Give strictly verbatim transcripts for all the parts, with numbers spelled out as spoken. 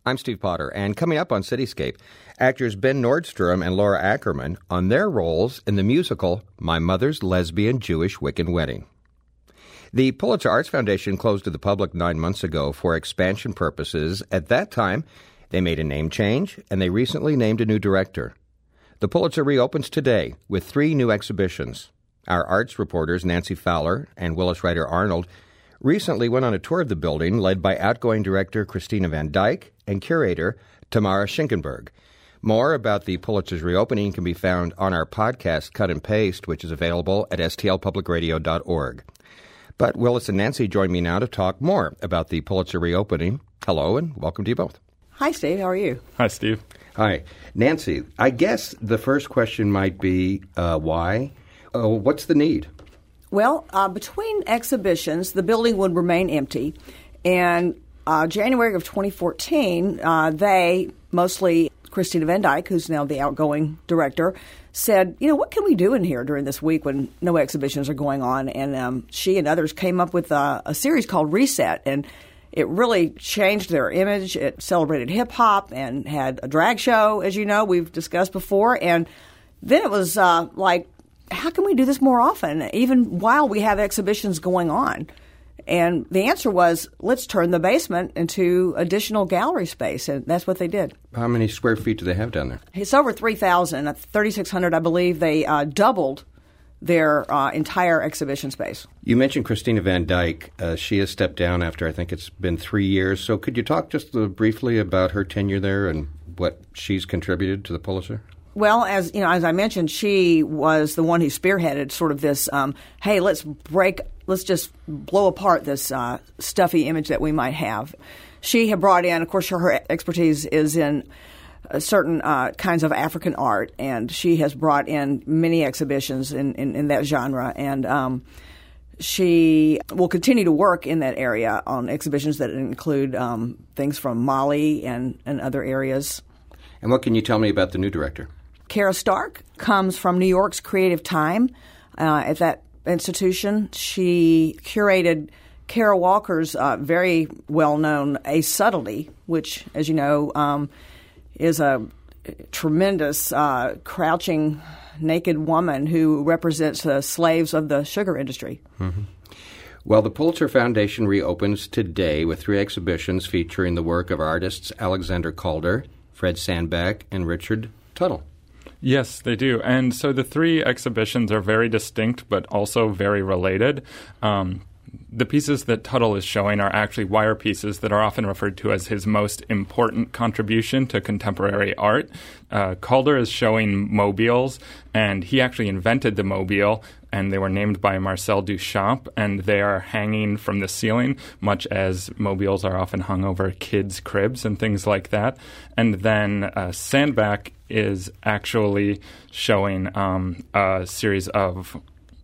I'm Steve Potter, and coming up on Cityscape, actors Ben Nordstrom and Laura Ackerman on their roles in the musical My Mother's Lesbian Jewish Wiccan Wedding. The Pulitzer Arts Foundation closed to the public nine months ago for expansion purposes. At that time, they made a name change, and they recently named a new director. The Pulitzer reopens today with three new exhibitions. Our arts reporters, Nancy Fowler and Willis Ryder Arnold, recently went on a tour of the building led by outgoing director Christina Van Dyke and curator Tamara Schinkenberg. More about the Pulitzer's reopening can be found on our podcast, Cut and Paste, which is available at s t l public radio dot org. But Willis and Nancy join me now to talk more about the Pulitzer reopening. Hello, and welcome to you both. Hi, Steve. How are you? Hi, Steve. Hi. Nancy, I guess the first question might be uh, why? Uh, what's the need? Well, uh, between exhibitions, the building would remain empty. And uh, January of twenty fourteen, uh, they, mostly Christina Van Dyke, who's now the outgoing director, said, you know, what can we do in here during this week when no exhibitions are going on? And um, she and others came up with a, a series called Reset. And it really changed their image. It celebrated hip-hop and had a drag show, as you know, we've discussed before. And then it was uh, like, how can we do this more often, even while we have exhibitions going on? And the answer was, let's turn the basement into additional gallery space, and that's what they did. How many square feet do they have down there? It's over three thousand, thirty-six hundred, I believe. They uh, doubled their uh, entire exhibition space. You mentioned Christina Van Dyke. Uh, she has stepped down after, I think it's been three years. So could you talk just uh, briefly about her tenure there and what she's contributed to the Pulitzer? Well, as you know, as I mentioned, she was the one who spearheaded sort of this, um, hey, let's break, let's just blow apart this uh, stuffy image that we might have. She had brought in, of course, her expertise is in uh, certain uh, kinds of African art, and she has brought in many exhibitions in, in, in that genre, and um, she will continue to work in that area on exhibitions that include um, things from Mali and, and other areas. And what can you tell me about the new director? Kara Stark comes from New York's Creative Time. Uh, at that institution, she curated Kara Walker's uh, very well-known A Subtlety, which, as you know, um, is a tremendous uh, crouching naked woman who represents the slaves of the sugar industry. Mm-hmm. Well, the Pulitzer Foundation reopens today with three exhibitions featuring the work of artists Alexander Calder, Fred Sandback, and Richard Tuttle. Yes, they do. And so the three exhibitions are very distinct but also very related. Um, the pieces that Tuttle is showing are actually wire pieces that are often referred to as his most important contribution to contemporary art. Uh, Calder is showing mobiles, and he actually invented the mobile, and they were named by Marcel Duchamp, and they are hanging from the ceiling, much as mobiles are often hung over kids' cribs and things like that. And then uh, Sandback is actually showing um, a series of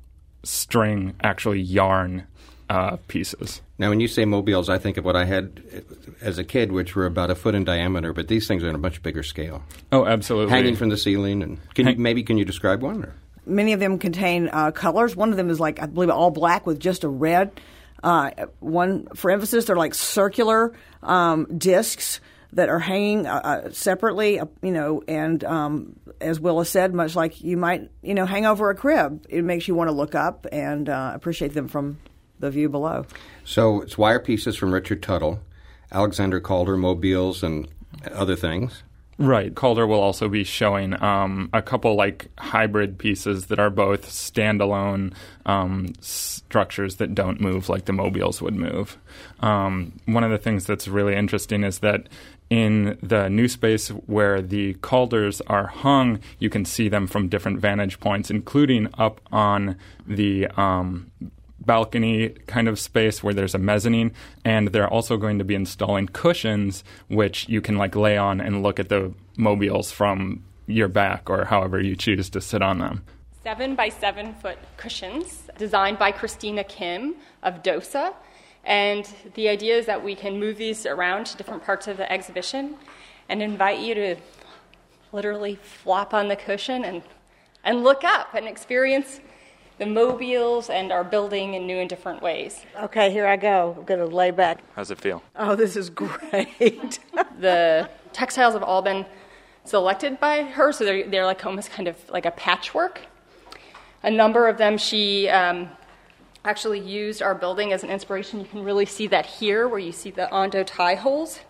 string, actually yarn uh, pieces. Now, when you say mobiles, I think of what I had as a kid, which were about a foot in diameter, but these things are on a much bigger scale. Oh, absolutely. Hanging from the ceiling. And can you, maybe can you describe one? Or? Many of them contain uh, colors. One of them is like, I believe, all black with just a red. Uh, one, for emphasis, they're like circular um, discs that are hanging uh, uh, separately, uh, you know, and um, as Willis said, much like you might, you know, hang over a crib. It makes you want to look up and uh, appreciate them from the view below. So it's wire pieces from Richard Tuttle, Alexander Calder, mobiles, and other things. Right. Calder will also be showing um, a couple like hybrid pieces that are both standalone um, structures that don't move like the mobiles would move. Um, one of the things that's really interesting is that in the new space where the Calders are hung, you can see them from different vantage points, including up on the um, balcony kind of space where there's a mezzanine, and they're also going to be installing cushions which you can like lay on and look at the mobiles from your back or however you choose to sit on them. Seven by seven foot cushions designed by Christina Kim of DOSA, and the idea is that we can move these around to different parts of the exhibition and invite you to literally flop on the cushion and and look up and experience the mobiles and our building in new and different ways. Okay, here I go. I'm going to lay back. How's it feel? Oh, this is great. The textiles have all been selected by her, so they're, they're like almost kind of like a patchwork. A number of them she um, actually used our building as an inspiration. You can really see that here, where you see the Ando tie holes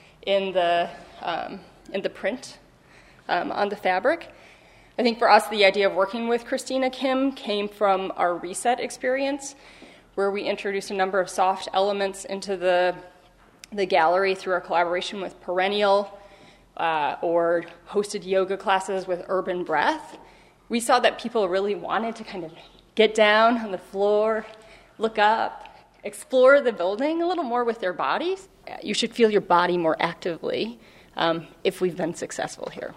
in the um, in the print um, on the fabric. I think for us, the idea of working with Christina Kim came from our Reset experience, where we introduced a number of soft elements into the the gallery through our collaboration with Perennial, uh, or hosted yoga classes with Urban Breath. We saw that people really wanted to kind of get down on the floor, look up, explore the building a little more with their bodies. You should feel your body more actively um, if we've been successful here.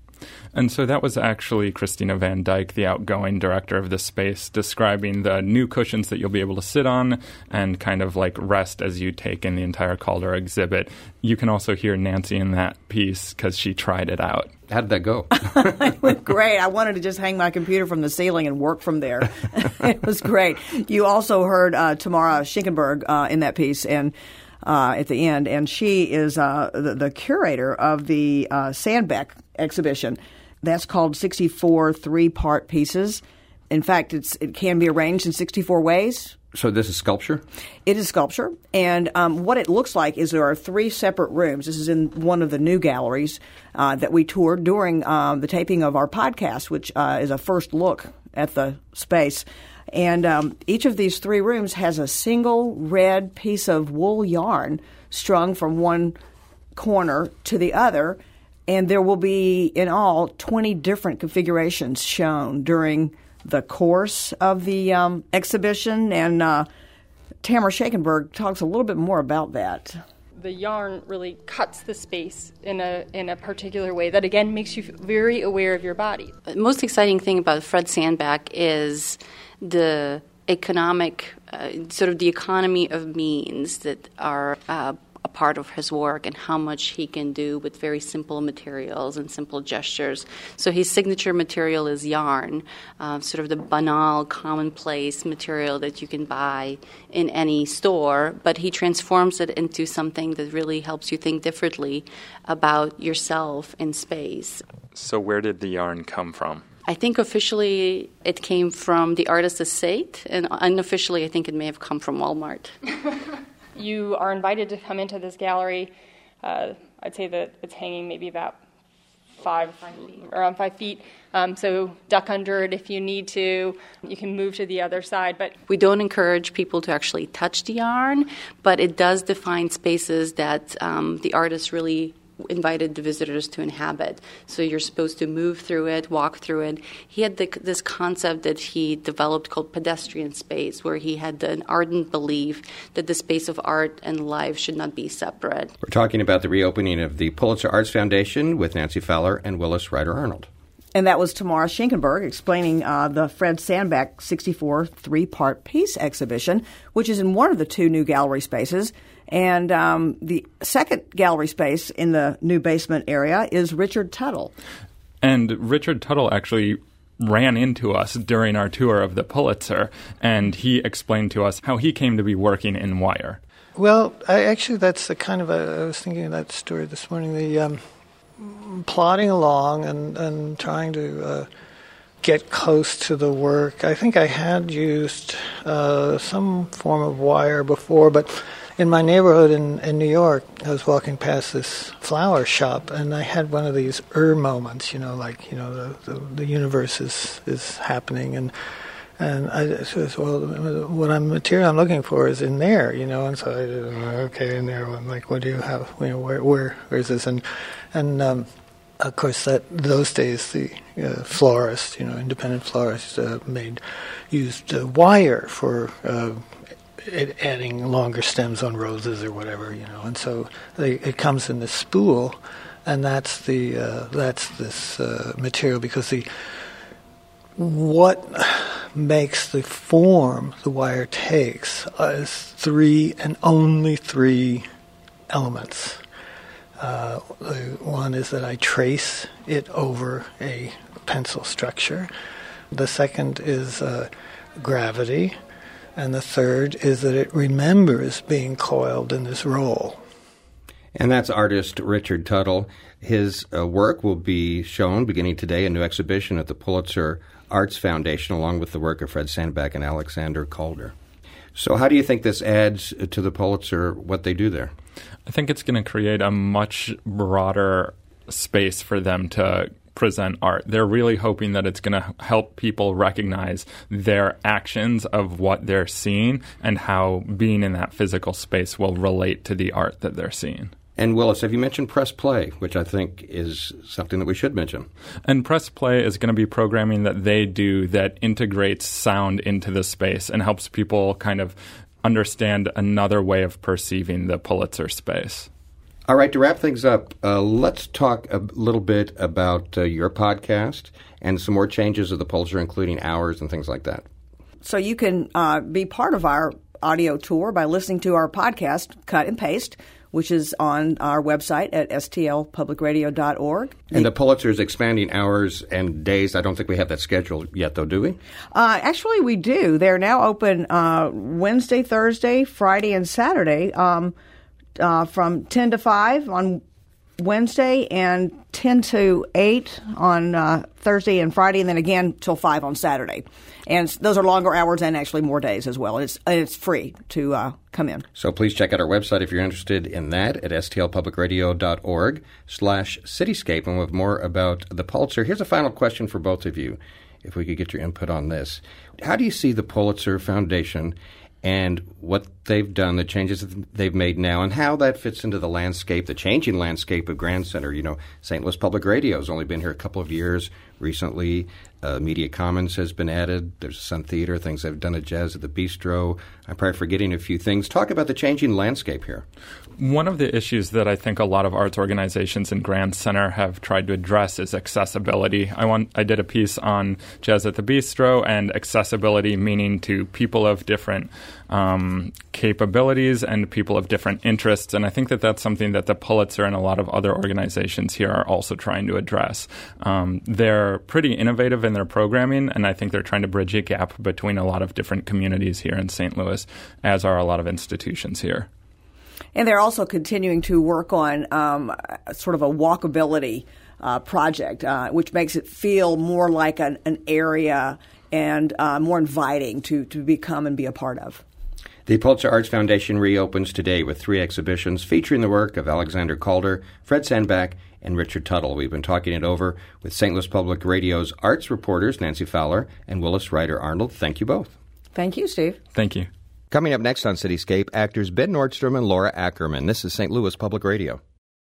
And so that was actually Christina Van Dyke, the outgoing director of the space, describing the new cushions that you'll be able to sit on and kind of like rest as you take in the entire Calder exhibit. You can also hear Nancy in that piece because she tried it out. How did that go? It went great. I wanted to just hang my computer from the ceiling and work from there. It was great. You also heard uh, Tamara Schinkenberg uh, in that piece, and Uh, at the end, and she is uh, the, the curator of the uh, Sandbeck exhibition. That's called sixty-four three-part pieces. In fact, it's it can be arranged in sixty-four ways. So this is sculpture? It is sculpture, and um, what it looks like is there are three separate rooms. This is in one of the new galleries uh, that we toured during um, the taping of our podcast, which uh, is a first look at the space. And um, each of these three rooms has a single red piece of wool yarn strung from one corner to the other, and there will be, in all, twenty different configurations shown during the course of the um, exhibition. And uh, Tamara Schinkenberg talks a little bit more about that. The yarn really cuts the space in a in a particular way that, again, makes you very aware of your body. The most exciting thing about Fred Sandbeck is the economic, uh, sort of the economy of means that are uh, a part of his work and how much he can do with very simple materials and simple gestures. So his signature material is yarn, uh, sort of the banal, commonplace material that you can buy in any store, but he transforms it into something that really helps you think differently about yourself in space. So where did the yarn come from? I think officially it came from the artist estate, and unofficially I think it may have come from Walmart. You are invited to come into this gallery. Uh, I'd say that it's hanging maybe about five, five feet. around five feet. Um, so duck under it if you need to. You can move to the other side. But we don't encourage people to actually touch the yarn, but it does define spaces that um, the artist really invited the visitors to inhabit. So you're supposed to move through it, walk through it. He had the, this concept that he developed called pedestrian space, where he had an ardent belief that the space of art and life should not be separate. We're talking about the reopening of the Pulitzer Arts Foundation with Nancy Fowler and Willis Ryder Arnold. And that was Tamara Schinkenberg explaining uh, the Fred Sandbeck sixty-four three-part piece exhibition, which is in one of the two new gallery spaces. And um, the second gallery space in the new basement area is Richard Tuttle. And Richard Tuttle actually ran into us during our tour of the Pulitzer, and he explained to us how he came to be working in wire. Well, I, actually, that's the kind of a, I was thinking of that story this morning, the um, plodding along and, and trying to uh, get close to the work. I think I had used uh, some form of wire before, but in my neighborhood in, in New York, I was walking past this flower shop, and I had one of these er moments, you know, like, you know, the, the, the universe is, is happening, and and I said, well, what I'm material I'm looking for is in there, you know, and so I did, okay, in there, I'm like, what do you have, you know, where, where, where is this, and, and um, of course, that those days, the uh, florist, you know, independent florist uh, made, used uh, wire for uh It, adding longer stems on roses or whatever, you know, and so they, it comes in this spool, and that's the uh, that's this uh, material, because the what makes the form the wire takes is three and only three elements. Uh, the one is that I trace it over a pencil structure. The second is uh, gravity. And the third is that it remembers being coiled in this role. And that's artist Richard Tuttle. His uh, work will be shown beginning today, a new exhibition at the Pulitzer Arts Foundation, along with the work of Fred Sandback and Alexander Calder. So how do you think this adds to the Pulitzer, what they do there? I think it's going to create a much broader space for them to present art. They're really hoping that it's going to help people recognize their actions of what they're seeing and how being in that physical space will relate to the art that they're seeing. And Willis, have you mentioned Press Play, which I think is something that we should mention? And Press Play is going to be programming that they do that integrates sound into the space and helps people kind of understand another way of perceiving the Pulitzer space. All right, to wrap things up, uh, let's talk a little bit about uh, your podcast and some more changes of the Pulitzer, including hours and things like that. So you can uh, be part of our audio tour by listening to our podcast, Cut and Paste, which is on our website at s t l public radio dot org. And the Pulitzer is expanding hours and days. I don't think we have that scheduled yet, though, do we? Uh, actually, we do. They're now open uh, Wednesday, Thursday, Friday, and Saturday. Um Uh, from ten to five on Wednesday and ten to eight on uh, Thursday and Friday, and then again till five on Saturday. And those are longer hours and actually more days as well. It's it's free to uh, come in. So please check out our website if you're interested in that at s t l public radio dot org slash cityscape, and we'll have more about the Pulitzer. Here's a final question for both of you, if we could get your input on this. How do you see the Pulitzer Foundation and what they've done, the changes that they've made now, and how that fits into the landscape, the changing landscape of Grand Center? You know, Saint Louis Public Radio has only been here a couple of years. Recently, uh, Media Commons has been added. There's Sun Theater, things they've done at Jazz at the Bistro. I'm probably forgetting a few things. Talk about the changing landscape here. One of the issues that I think a lot of arts organizations in Grand Center have tried to address is accessibility. I want I did a piece on Jazz at the Bistro and accessibility, meaning to people of different um, capabilities and people of different interests. And I think that that's something that the Pulitzer and a lot of other organizations here are also trying to address. Um, they're pretty innovative in their programming, and I think they're trying to bridge a gap between a lot of different communities here in Saint Louis, as are a lot of institutions here. And they're also continuing to work on um, sort of a walkability uh, project, uh, which makes it feel more like an, an area and uh, more inviting to, to become and be a part of. The Pulitzer Arts Foundation reopens today with three exhibitions featuring the work of Alexander Calder, Fred Sandback, and Richard Tuttle. We've been talking it over with Saint Louis Public Radio's arts reporters Nancy Fowler and Willis Ryder Arnold. Thank you both. Thank you, Steve. Thank you. Coming up next on Cityscape, actors Ben Nordstrom and Laura Ackerman. This is Saint Louis Public Radio.